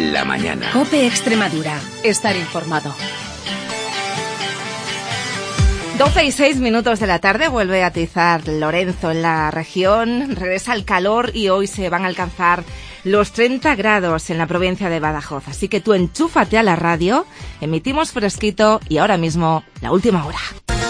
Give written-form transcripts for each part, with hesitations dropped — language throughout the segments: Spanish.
La mañana. COPE Extremadura. Estar informado. 12:06 de la tarde, vuelve a atizar Lorenzo en la región, regresa el calor y hoy se van a alcanzar los 30 grados en la provincia de Badajoz. Así que tú enchúfate a la radio, emitimos fresquito y ahora mismo la última hora.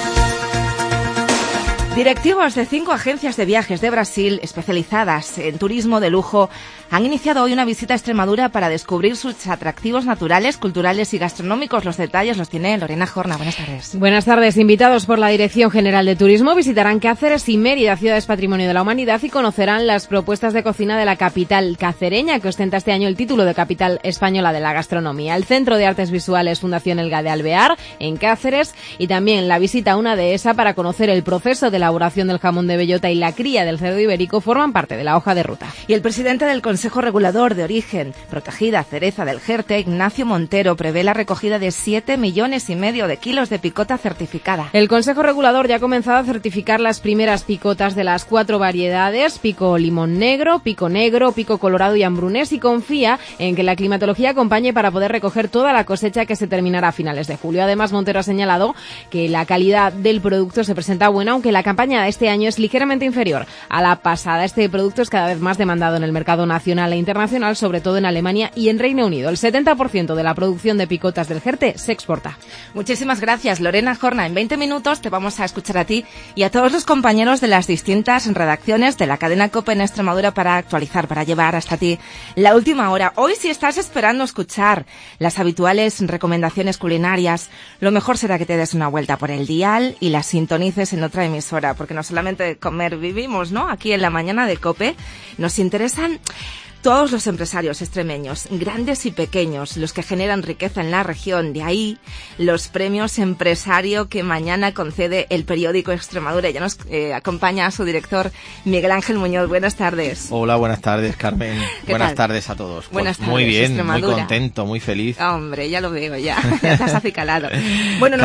Directivos de 5 agencias de viajes de Brasil especializadas en turismo de lujo han iniciado hoy una visita a Extremadura para descubrir sus atractivos naturales, culturales y gastronómicos. Los detalles los tiene Lorena Jorna. Buenas tardes. Buenas tardes. Invitados por la Dirección General de Turismo, visitarán Cáceres y Mérida, ciudades patrimonio de la humanidad, y conocerán las propuestas de cocina de la capital cacereña, que ostenta este año el título de capital española de la gastronomía. El Centro de Artes Visuales Fundación Elga de Alvear, en Cáceres, y también la visita a una dehesa para conocer el proceso de elaboración del jamón de bellota y la cría del cerdo ibérico forman parte de la hoja de ruta. Y el presidente del Consejo Regulador de Origen Protegida Cereza del Jerte, Ignacio Montero, prevé la recogida de 7,5 millones de kilos de picota certificada. El Consejo Regulador ya ha comenzado a certificar las primeras picotas de las 4 variedades, pico limón negro, pico colorado y hambrunés, y confía en que la climatología acompañe para poder recoger toda la cosecha, que se terminará a finales de julio. Además, Montero ha señalado que la calidad del producto se presenta buena, aunque la campaña de este año es ligeramente inferior a la pasada. Este producto es cada vez más demandado en el mercado nacional e internacional, sobre todo en Alemania y en Reino Unido. El 70% de la producción de picotas del Jerte se exporta. Muchísimas gracias, Lorena Jorna. En 20 minutos te vamos a escuchar a ti y a todos los compañeros de las distintas redacciones de la cadena COPE en Extremadura para actualizar, para llevar hasta ti la última hora. Hoy, si estás esperando escuchar las habituales recomendaciones culinarias, lo mejor será que te des una vuelta por el dial y las sintonices en otra emisora, porque no solamente de comer vivimos, ¿no? Aquí en la mañana de COPE nos interesan todos los empresarios extremeños, grandes y pequeños, los que generan riqueza en la región. De ahí los premios empresario que mañana concede el periódico Extremadura. Ya nos acompaña su director, Miguel Ángel Muñoz. Buenas tardes. Hola, buenas tardes, Carmen. Buenas tardes a todos. Buenas tardes, muy bien, muy contento, muy feliz. Hombre, ya lo veo, ya te has acicalado. Bueno,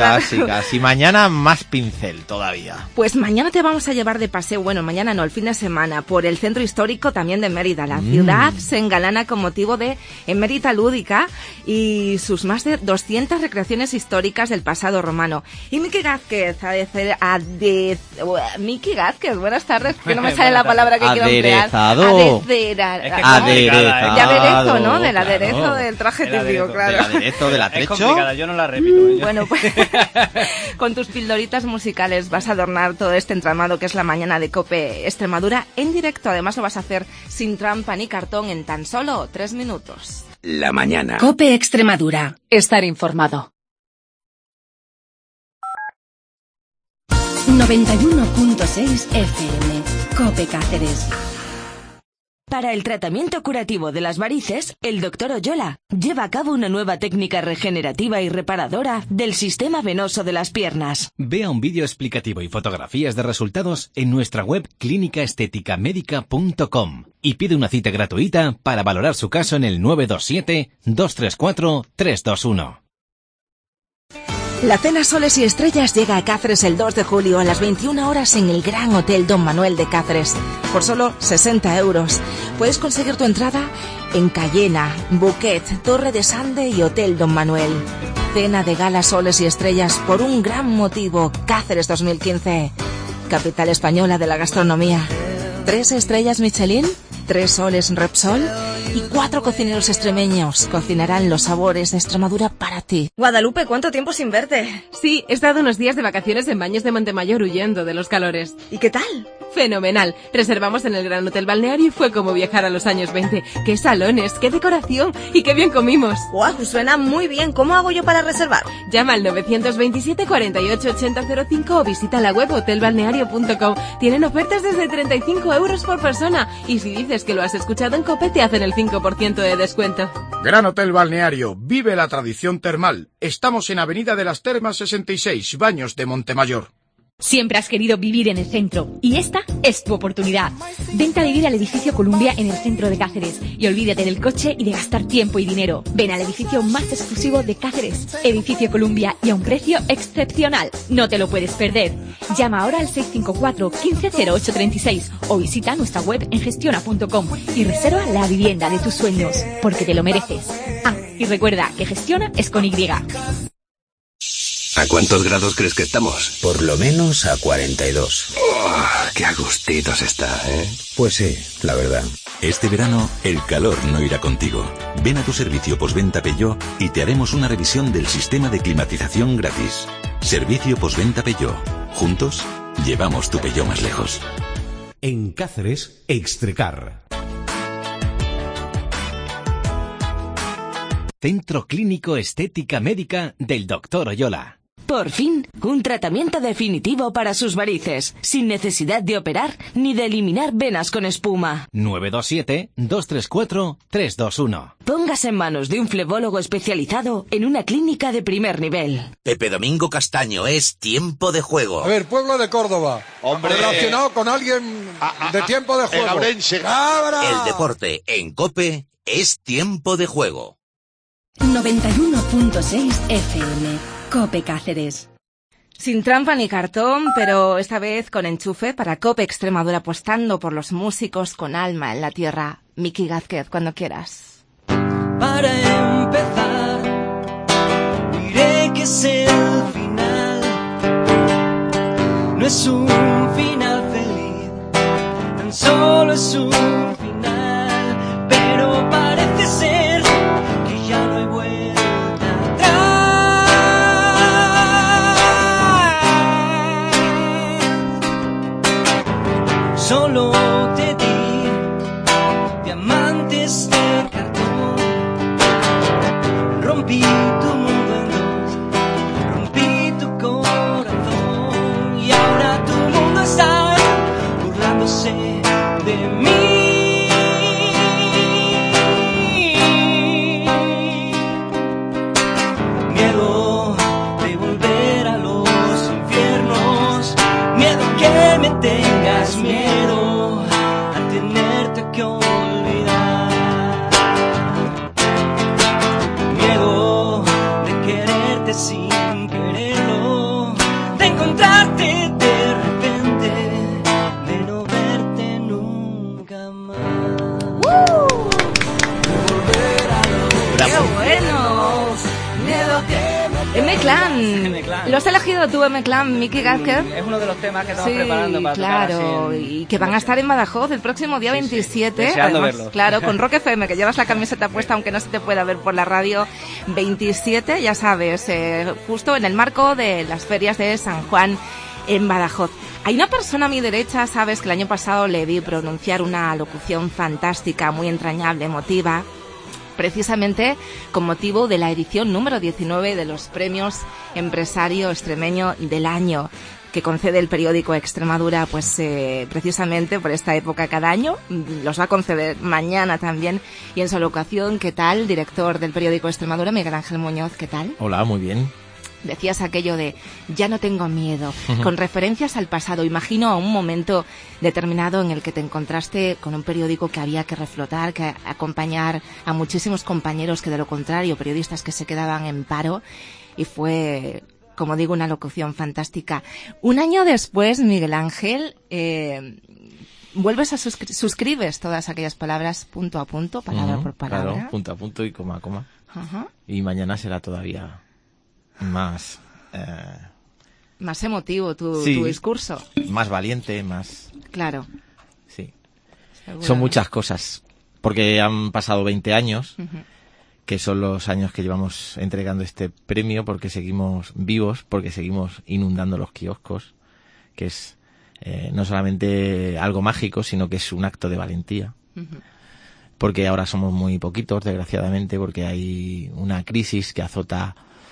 Casi. Mañana más pincel todavía. Pues mañana te vamos a llevar de paseo, bueno, mañana no, el fin de semana, por el centro histórico también de Mérida. La ciudad se engalana con motivo de Emérita Lúdica y sus más de 200 recreaciones históricas del pasado romano. Y Miki Gázquez, buenas tardes, que no me sale la palabra que quiero emplear. Aderezado. De aderezo, ¿no? Del aderezo del traje típico, claro. Del aderezo, del atrecho. Es complicada, yo no la repito. Bueno, pues con tus pildoritas musicales vas a adornar todo este entramado que es la mañana de COPE Extremadura en directo. Además lo vas a hacer sin trampa ni cartón en tan solo 3 minutos. La mañana. COPE Extremadura. Estar informado. 91.6 FM. COPE Cáceres. Para el tratamiento curativo de las varices, el Dr. Oyola lleva a cabo una nueva técnica regenerativa y reparadora del sistema venoso de las piernas. Vea un vídeo explicativo y fotografías de resultados en nuestra web clínicaestéticamedica.com y pide una cita gratuita para valorar su caso en el 927-234-321. La cena Soles y Estrellas llega a Cáceres el 2 de julio a las 21 horas en el Gran Hotel Don Manuel de Cáceres. Por solo 60 euros. Puedes conseguir tu entrada en Cayena, Buquet, Torre de Sande y Hotel Don Manuel. Cena de gala Soles y Estrellas por un gran motivo. Cáceres 2015. Capital española de la gastronomía. 3 estrellas Michelin, 3 soles Repsol y 4 cocineros extremeños cocinarán los sabores de Extremadura para ti. Guadalupe, ¿cuánto tiempo sin verte? Sí, he estado unos días de vacaciones en Baños de Montemayor huyendo de los calores. ¿Y qué tal? Fenomenal. Reservamos en el Gran Hotel Balneario y fue como viajar a los años 20. ¡Qué salones, qué decoración y qué bien comimos! ¡Guau! Suena muy bien. ¿Cómo hago yo para reservar? Llama al 927 48 8005 o visita la web hotelbalneario.com. Tienen ofertas desde 35 euros por persona y si dices que lo has escuchado en COPE te hacen el 5% de descuento. Gran Hotel Balneario. Vive la tradición termal. Estamos en Avenida de las Termas 66, Baños de Montemayor. Siempre has querido vivir en el centro y esta es tu oportunidad. Vente a vivir al edificio Columbia en el centro de Cáceres y olvídate del coche y de gastar tiempo y dinero. Ven al edificio más exclusivo de Cáceres, Edificio Columbia, y a un precio excepcional. No te lo puedes perder. Llama ahora al 654 15 0836 o visita nuestra web en gestiona.com y reserva la vivienda de tus sueños, porque te lo mereces. Ah, y recuerda que Gestiona es con Y. ¿A cuántos grados crees que estamos? Por lo menos a 42. Oh, ¡qué a gustitos está, eh! Pues sí, la verdad. Este verano, el calor no irá contigo. Ven a tu servicio postventa Peugeot y te haremos una revisión del sistema de climatización gratis. Servicio postventa Peugeot. Juntos, llevamos tu Peugeot más lejos. En Cáceres, Extrecar. Centro Clínico Estética Médica del Dr. Oyola. Por fin, un tratamiento definitivo para sus varices, sin necesidad de operar ni de eliminar venas con espuma. 927-234-321. Póngase en manos de un flebólogo especializado en una clínica de primer nivel. Pepe Domingo Castaño, es Tiempo de Juego. A ver, pueblo de Córdoba. Hombre. Relacionado con alguien de Tiempo de Juego. El deporte en COPE es Tiempo de Juego. 91.6 FM. COPE Cáceres. Sin trampa ni cartón, pero esta vez con enchufe para COPE Extremadura, apostando por los músicos con alma en la tierra. Miki Gázquez, cuando quieras. Para empezar, diré que es el final. No es un final feliz, tan solo es un final, pero parece ser que ya no hay vuelta. Solo te di diamantes de cartón, rompí tu mundo en dos, rompí tu corazón y ahora tu mundo está burlándose de mí. Miedo de volver a los infiernos, miedo que me tengas miedo. Que olvidar, miedo de quererte sin quererlo, de encontrarte de repente, de no verte nunca más. Volver a los ¡qué bueno! Miedo que M-Clan. ¿Lo has elegido tú, M-Clan, Miki Gázquez? Es uno de los temas que estamos preparando para tocar y que van a estar en Badajoz el próximo día 27. Deseando además, verlo. Claro, con Rock FM, que llevas la camiseta puesta, aunque no se te pueda ver por la radio. 27, ya sabes, justo en el marco de las ferias de San Juan en Badajoz. Hay una persona a mi derecha, sabes, que el año pasado le vi pronunciar una locución fantástica, muy entrañable, emotiva, precisamente con motivo de la edición número 19 de los premios Empresario Extremeño del Año, que concede el periódico Extremadura, pues precisamente por esta época cada año. Los va a conceder mañana también. Y en su locución, ¿qué tal? Director del periódico Extremadura, Miguel Ángel Muñoz, ¿qué tal? Hola, muy bien. Decías aquello de ya no tengo miedo, con referencias al pasado. Imagino a un momento determinado en el que te encontraste con un periódico que había que reflotar, que acompañar a muchísimos compañeros que de lo contrario, periodistas que se quedaban en paro, y fue, como digo, una locución fantástica. Un año después, Miguel Ángel, vuelves a suscribes todas aquellas palabras punto a punto, palabra por palabra. Claro, punto a punto y coma a coma. Ajá. Y mañana será todavía más emotivo tu discurso. Más valiente, más... Claro. Sí. Son muchas cosas, porque han pasado 20 años, que son los años que llevamos entregando este premio, porque seguimos vivos, porque seguimos inundando los kioscos, que es no solamente algo mágico, sino que es un acto de valentía. Porque ahora somos muy poquitos, desgraciadamente, porque hay una crisis que azota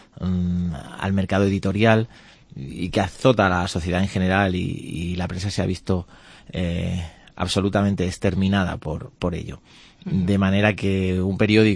al mercado editorial y que azota a la sociedad en general, y la prensa se ha visto absolutamente exterminada por ello. De manera que un periódico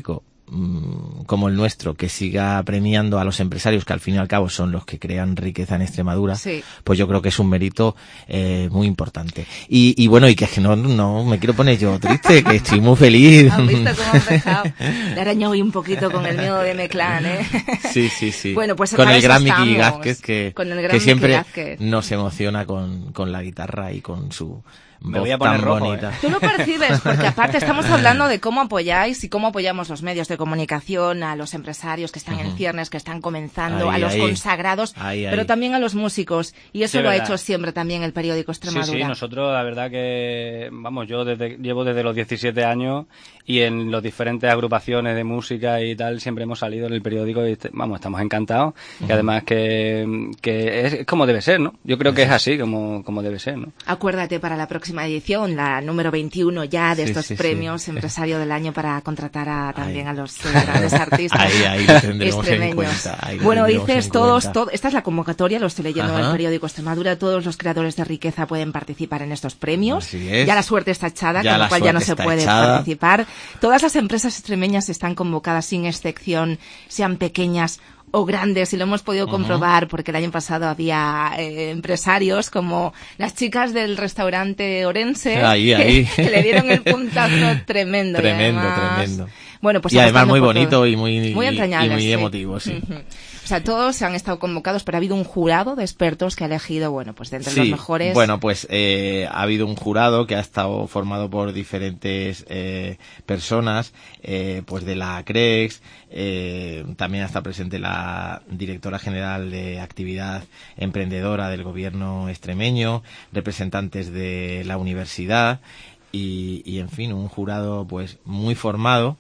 como el nuestro, que siga premiando a los empresarios, que al fin y al cabo son los que crean riqueza en Extremadura, sí, pues yo creo que es un mérito muy importante. Y bueno, y que es que no me quiero poner yo triste, que estoy muy feliz. ¿Has visto cómo he empezado? Le arañó hoy un poquito con el miedo de M-Clan, ¿eh? Sí. Bueno, pues con el gran Miki Gázquez, que siempre Gázquez nos emociona con la guitarra y con su... Me voy a poner rojo, bonita. Tú lo percibes, porque aparte estamos hablando de cómo apoyáis y cómo apoyamos los medios de comunicación, a los empresarios que están en ciernes, que están comenzando, a los consagrados, pero también a los músicos. Y eso lo ha hecho siempre también el periódico Extremadura. Sí, nosotros la verdad que, yo llevo desde los 17 años y en las diferentes agrupaciones de música y tal, siempre hemos salido en el periódico y estamos encantados. Y además que es como debe ser, ¿no? Yo creo que es así como debe ser, ¿no? Acuérdate para la próxima edición, la número 21 ya de estos premios Empresario del Año, para contratar también a los grandes artistas ahí lo tendremos extremeños. En cuenta. Bueno, dices todos, esta es la convocatoria, lo estoy leyendo en el periódico Extremadura, todos los creadores de riqueza pueden participar en estos premios. Ya la suerte está echada, con lo cual ya no se puede participar. Todas las empresas extremeñas están convocadas sin excepción, sean pequeñas o grandes, y lo hemos podido comprobar porque el año pasado había empresarios como las chicas del restaurante Orense que le dieron el puntazo tremendo. Tremendo. Bueno, pues y además muy bonito y muy entrañable, y muy emotivo, sí. O sea, todos han estado convocados, pero ha habido un jurado de expertos que ha elegido, pues de entre los mejores. Bueno, pues ha habido un jurado que ha estado formado por diferentes personas, pues de la CREX, también está presente la directora general de actividad emprendedora del gobierno extremeño, representantes de la universidad y en fin, un jurado pues muy formado.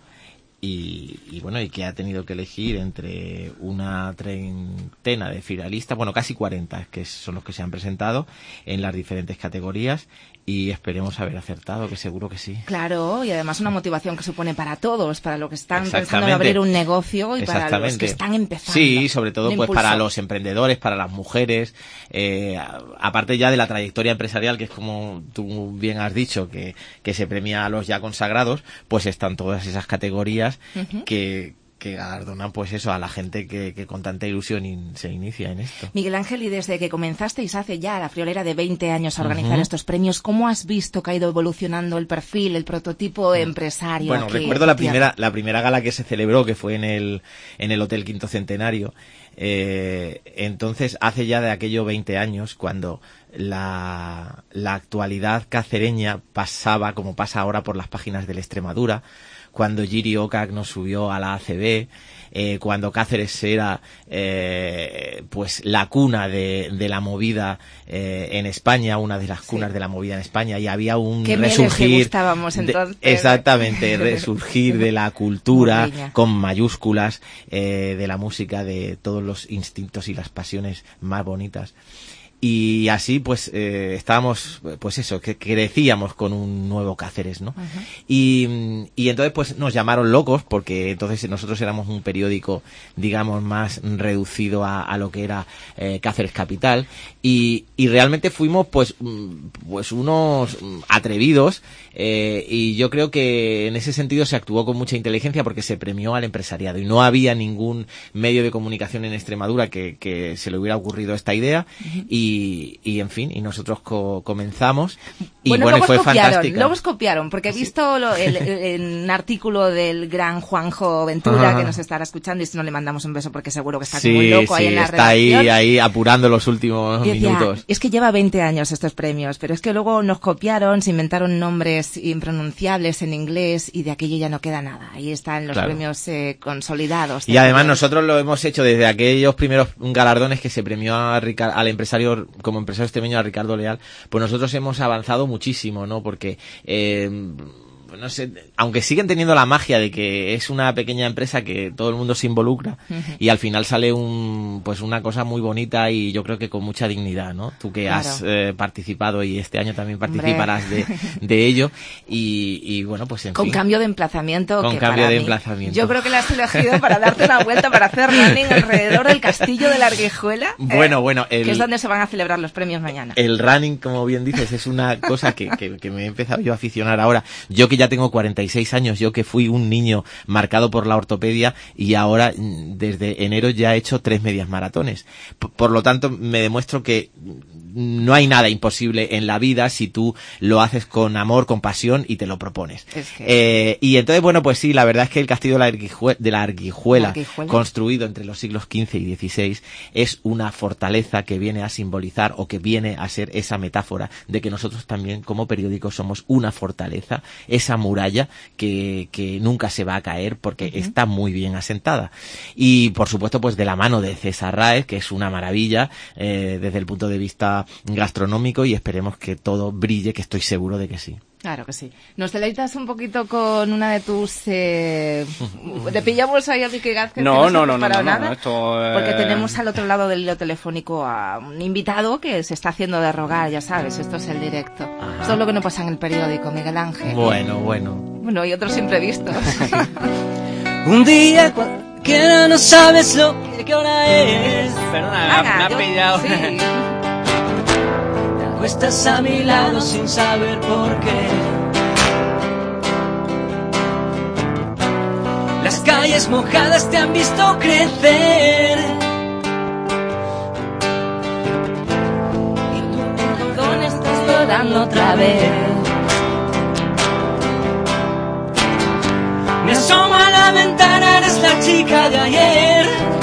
Y bueno, y que ha tenido que elegir entre una treintena de finalistas, casi 40, que son los que se han presentado en las diferentes categorías, y esperemos haber acertado, que seguro que sí. Claro, y además una motivación que supone para todos, para los que están pensando en abrir un negocio y para los que están empezando. Sí, sobre todo pues para los emprendedores, para las mujeres, aparte ya de la trayectoria empresarial, que es como tú bien has dicho, que se premia a los ya consagrados, pues están todas esas categorías que galardonan pues eso a la gente que con tanta ilusión se inicia en esto. Miguel Ángel, y desde que comenzasteis hace ya la friolera de 20 años a organizar estos premios, ¿cómo has visto que ha ido evolucionando el perfil, el prototipo empresario? Bueno, recuerdo la primera gala que se celebró, que fue en el Hotel Quinto Centenario. Entonces, hace ya de aquello 20 años, cuando la actualidad cacereña pasaba, como pasa ahora, por las páginas de la Extremadura, cuando Giri Ocac nos subió a la ACB, cuando Cáceres era pues la cuna de la movida en España, una de las cunas de la movida en España, y había un resurgir exactamente, resurgir de la cultura con mayúsculas, de la música, de todos los instintos y las pasiones más bonitas. Y así pues estábamos, pues eso, que crecíamos con un nuevo Cáceres, ¿no? Y entonces pues nos llamaron locos, porque entonces nosotros éramos un periódico, digamos, más reducido a lo que era Cáceres Capital, y realmente fuimos pues unos atrevidos, y yo creo que en ese sentido se actuó con mucha inteligencia, porque se premió al empresariado y no había ningún medio de comunicación en Extremadura que se le hubiera ocurrido esta idea, y en fin, y nosotros comenzamos y luego fue fantástico. Luego os copiaron, porque he visto un artículo del gran Juanjo Ventura, que nos estará escuchando, y si no le mandamos un beso porque seguro que está como un loco ahí en la redacción. Está ahí apurando los últimos minutos. Es que lleva 20 años estos premios, pero es que luego nos copiaron, se inventaron nombres impronunciables en inglés y de aquello ya no queda nada. Ahí están los premios consolidados. Y además nosotros lo hemos hecho desde aquellos primeros galardones que se premió al empresario, como empresario extremeño, a Ricardo Leal, pues nosotros hemos avanzado muchísimo, ¿no? Porque no sé, aunque siguen teniendo la magia de que es una pequeña empresa que todo el mundo se involucra, y al final sale una cosa muy bonita, y yo creo que con mucha dignidad, ¿no? Tú que has participado, y este año también participarás de ello, y bueno, pues en fin. Con cambio de emplazamiento. Con cambio de emplazamiento. Yo creo que la has elegido para darte una vuelta, para hacer running alrededor del castillo de la Arguijuela. Bueno. Que es donde se van a celebrar los premios mañana. El running, como bien dices, es una cosa que me he empezado yo a aficionar ahora. Yo que ya tengo 46 años, yo que fui un niño marcado por la ortopedia y ahora desde enero ya he hecho 3 medias maratones. Por lo tanto, me demuestro que no hay nada imposible en la vida si tú lo haces con amor, con pasión y te lo propones. Y entonces, bueno, pues sí, la verdad es que el castillo de la Arguijuela, construido entre los siglos XV y XVI, es una fortaleza que viene a simbolizar o que viene a ser esa metáfora de que nosotros también como periódico somos una fortaleza, esa muralla que nunca se va a caer porque está muy bien asentada. Y por supuesto, pues de la mano de César Ráez, que es una maravilla desde el punto de vista gastronómico, y esperemos que todo brille, que estoy seguro de que sí. Claro que sí. ¿Nos deleitas un poquito con una de tus... ¿Le pillamos ahí a Miki Gázquez? No, nada? Esto, Porque tenemos al otro lado del hilo telefónico a un invitado que se está haciendo de rogar, ya sabes, esto es el directo. Ajá. Esto es lo que no pasa en el periódico, Miguel Ángel. Bueno, y otros imprevistos. Un día cualquiera no sabes qué hora es. Perdona, me has pillado. Sí. Estás a mi lado sin saber por qué. Las calles mojadas te han visto crecer. Y tu corazón estás llorando otra vez. Me asomo a la ventana, eres la chica de ayer.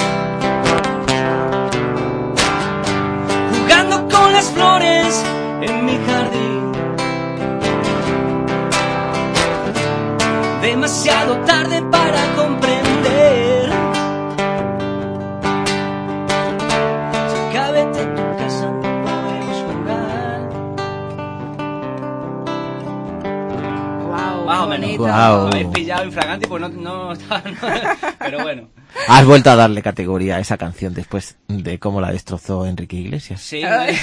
Jugando con las flores en mi jardín. Demasiado tarde para comprender. Chica, vete a tu casa, no podemos jugar. Más o menos. Wow. Habéis pillado infraganti, pues no estaba... Pero bueno. Has vuelto a darle categoría a esa canción después de cómo la destrozó Enrique Iglesias. Sí.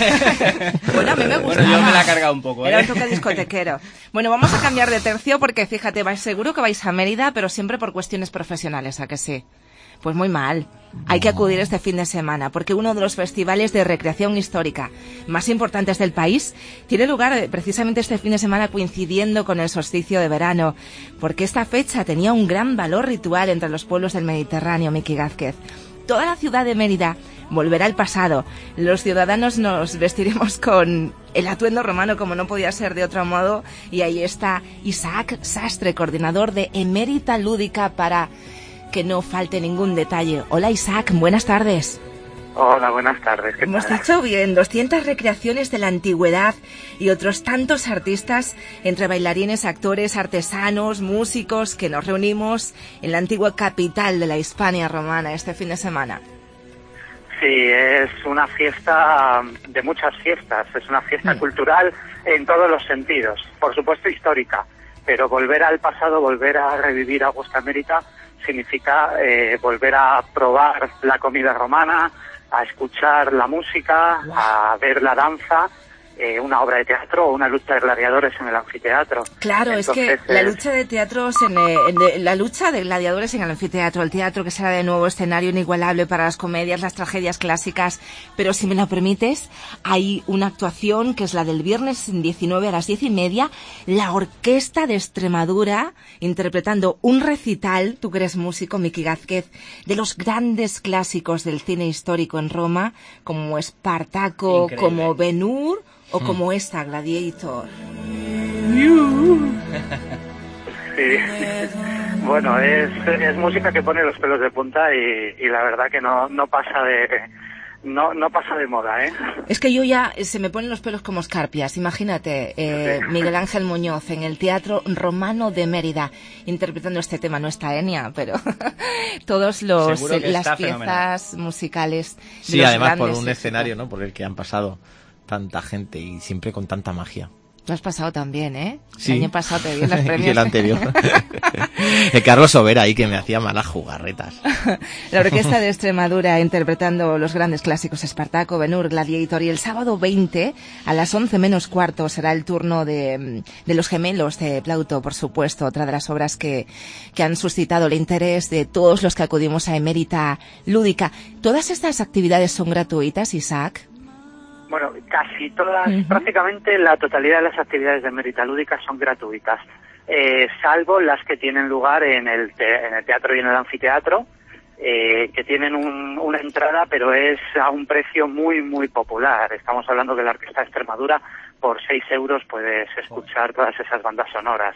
Bueno, a mí me gusta. Bueno, yo me la he cargado un poco. Era un toque discotequero. Bueno, vamos a cambiar de tercio porque, fíjate, seguro que vais a Mérida, pero siempre por cuestiones profesionales, ¿a que sí? Pues muy mal. Hay que acudir este fin de semana porque uno de los festivales de recreación histórica más importantes del país tiene lugar precisamente este fin de semana, coincidiendo con el solsticio de verano, porque esta fecha tenía un gran valor ritual entre los pueblos del Mediterráneo, Miki Gázquez. Toda la ciudad de Mérida volverá al pasado. Los ciudadanos nos vestiremos con el atuendo romano, como no podía ser de otro modo, y ahí está Isaac Sastre, coordinador de Emérita Lúdica, para que no falte ningún detalle. Hola Isaac, buenas tardes. Hola, buenas tardes. ¿Qué Hemos tal? dicho bien, 200 recreaciones de la antigüedad y otros tantos artistas, entre bailarines, actores, artesanos, músicos, que nos reunimos en la antigua capital de la Hispania romana este fin de semana. Sí, es una fiesta de muchas fiestas, es una fiesta cultural en todos los sentidos, por supuesto histórica, pero volver al pasado, volver a revivir Augusta Mérida significa volver a probar la comida romana, a escuchar la música, a ver la danza, una obra de teatro o una lucha de gladiadores en el anfiteatro. Claro, entonces, es que la lucha de teatros, la lucha de gladiadores en el anfiteatro, el teatro que será de nuevo escenario inigualable para las comedias, las tragedias clásicas, pero si me lo permites, hay una actuación que es la del viernes 19 a las 10:30, la Orquesta de Extremadura interpretando un recital, tú que eres músico, Miki Gázquez, de los grandes clásicos del cine histórico en Roma, como Espartaco, como Ben-Hur, o como esta, Gladiator. Sí. Bueno, es música que pone los pelos de punta y la verdad que no pasa de moda, ¿eh? Es que yo ya se me ponen los pelos como escarpias. Imagínate, Miguel Ángel Muñoz en el Teatro Romano de Mérida interpretando este tema. No está Enya, pero todos las piezas fenomenal. Musicales. Sí, además por un escenario, ¿no? Por el que han pasado tanta gente y siempre con tanta magia. Tú has pasado también, ¿eh? Sí. El año pasado te vi en los premios. Y el anterior. El Carlos Overa ahí que me hacía malas jugarretas. La Orquesta de Extremadura interpretando los grandes clásicos Espartaco, Ben-Hur, Gladiator. Y el sábado 20 a las 11 menos cuarto será el turno de Los Gemelos de Plauto, por supuesto, otra de las obras que han suscitado el interés de todos los que acudimos a Emérita Lúdica. ¿Todas estas actividades son gratuitas, Isaac? Bueno, casi todas, prácticamente la totalidad de las actividades de Mérida Lúdica son gratuitas, salvo las que tienen lugar en el teatro y en el anfiteatro, que tienen una entrada, pero es a un precio muy, muy popular. Estamos hablando de la Orquesta de Extremadura. Por 6 euros puedes escuchar todas esas bandas sonoras.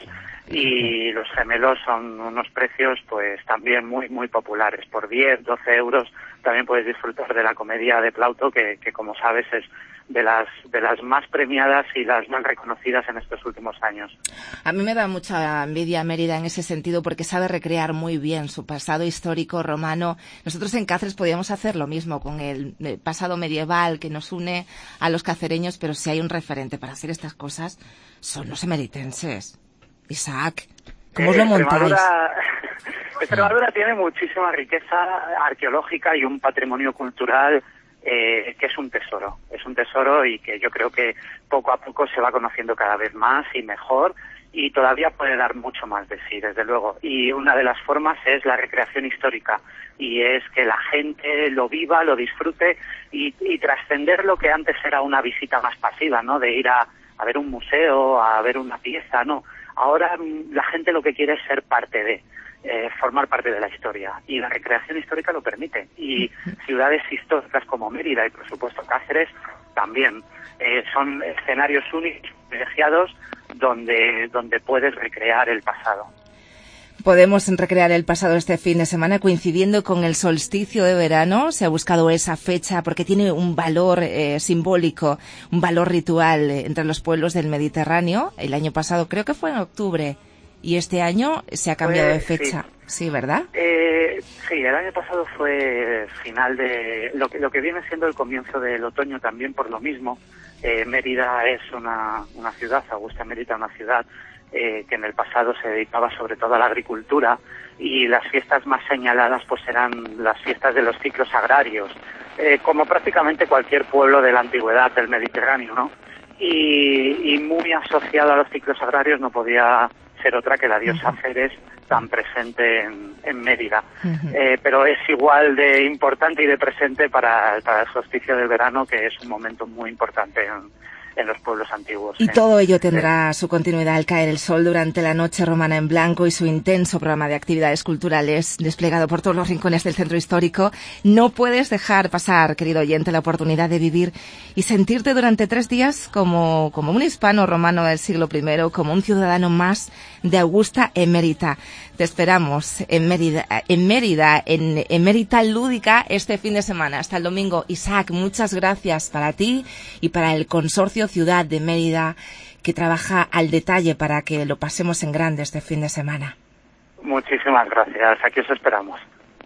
Y los gemelos son unos precios pues también muy, muy populares. Por 10, 12 euros también puedes disfrutar de la comedia de Plauto, que como sabes es de las más premiadas y las más reconocidas en estos últimos años. A mí me da mucha envidia Mérida en ese sentido, porque sabe recrear muy bien su pasado histórico romano. Nosotros en Cáceres podíamos hacer lo mismo con el pasado medieval que nos une a los cacereños, pero si hay un referente para hacer estas cosas son los emeritenses. Isaac, ¿cómo os lo montáis? Extremadura tiene muchísima riqueza arqueológica y un patrimonio cultural que es un tesoro y que yo creo que poco a poco se va conociendo cada vez más y mejor, y todavía puede dar mucho más de sí, desde luego. Y una de las formas es la recreación histórica, y es que la gente lo viva, lo disfrute y trascender lo que antes era una visita más pasiva, ¿no? De ir a ver un museo, a ver una pieza, ¿no? Ahora la gente lo que quiere es ser parte de, formar parte de la historia, y la recreación histórica lo permite. Y ciudades históricas como Mérida y por supuesto Cáceres también son escenarios únicos, privilegiados, donde puedes recrear el pasado. Podemos recrear el pasado este fin de semana coincidiendo con el solsticio de verano. Se ha buscado esa fecha porque tiene un valor simbólico, un valor ritual entre los pueblos del Mediterráneo. El año pasado creo que fue en octubre y este año se ha cambiado de fecha. Sí, ¿verdad? Sí, el año pasado fue final de lo que viene siendo el comienzo del otoño también, por lo mismo. Mérida es una ciudad, Augusta Mérida, una ciudad que en el pasado se dedicaba sobre todo a la agricultura, y las fiestas más señaladas pues eran las fiestas de los ciclos agrarios, como prácticamente cualquier pueblo de la antigüedad del Mediterráneo, ¿no? Y muy asociado a los ciclos agrarios no podía ser otra que la diosa Ceres, tan presente en Mérida. Pero es igual de importante y de presente para el solsticio del verano, que es un momento muy importante en los pueblos antiguos. Y todo ello tendrá su continuidad al caer el sol durante la noche romana en blanco y su intenso programa de actividades culturales desplegado por todos los rincones del centro histórico. No puedes dejar pasar, querido oyente, la oportunidad de vivir y sentirte durante 3 días como un hispano romano del siglo I, como un ciudadano más de Augusta Emérita. Te esperamos en Mérida, en Mérida Lúdica este fin de semana, hasta el domingo. Isaac, muchas gracias para ti y para el Consorcio Ciudad de Mérida, que trabaja al detalle para que lo pasemos en grande este fin de semana. Muchísimas gracias, aquí os esperamos.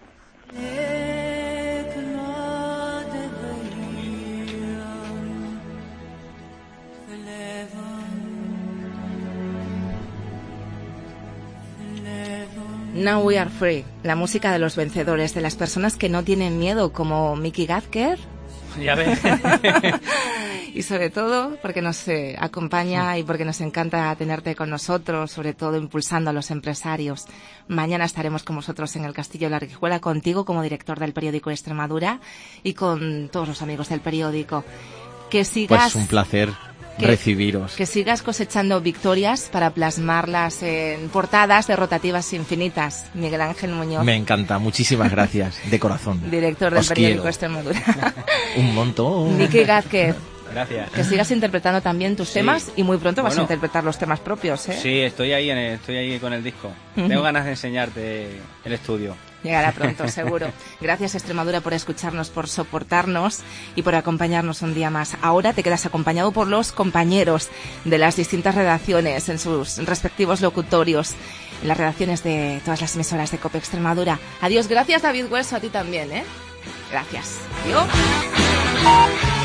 Now We Are Free, la música de los vencedores, de las personas que no tienen miedo, como Mickey Gazker. Ya ves. Y sobre todo porque nos acompaña y porque nos encanta tenerte con nosotros, sobre todo impulsando a los empresarios. Mañana estaremos con vosotros en el Castillo de la Rijuela, contigo como director del periódico Extremadura y con todos los amigos del periódico. Que sigas... Pues un placer recibiros. Que sigas cosechando victorias para plasmarlas en portadas de Rotativas Infinitas. Miguel Ángel Muñoz. Me encanta, muchísimas gracias, de corazón. Director del periódico Extremadura. Un montón. Mickey Gazker. Gracias. Que sigas interpretando también tus temas, y muy pronto vas a interpretar los temas propios, ¿eh? Sí, estoy ahí con el disco. Tengo ganas de enseñarte el estudio. Llegará pronto, seguro. Gracias, Extremadura, por escucharnos, por soportarnos y por acompañarnos un día más. Ahora te quedas acompañado por los compañeros de las distintas redacciones en sus respectivos locutorios, en las redacciones de todas las emisoras de COPE Extremadura. Adiós, gracias, David Hueso, a ti también, ¿eh? Gracias. Adiós.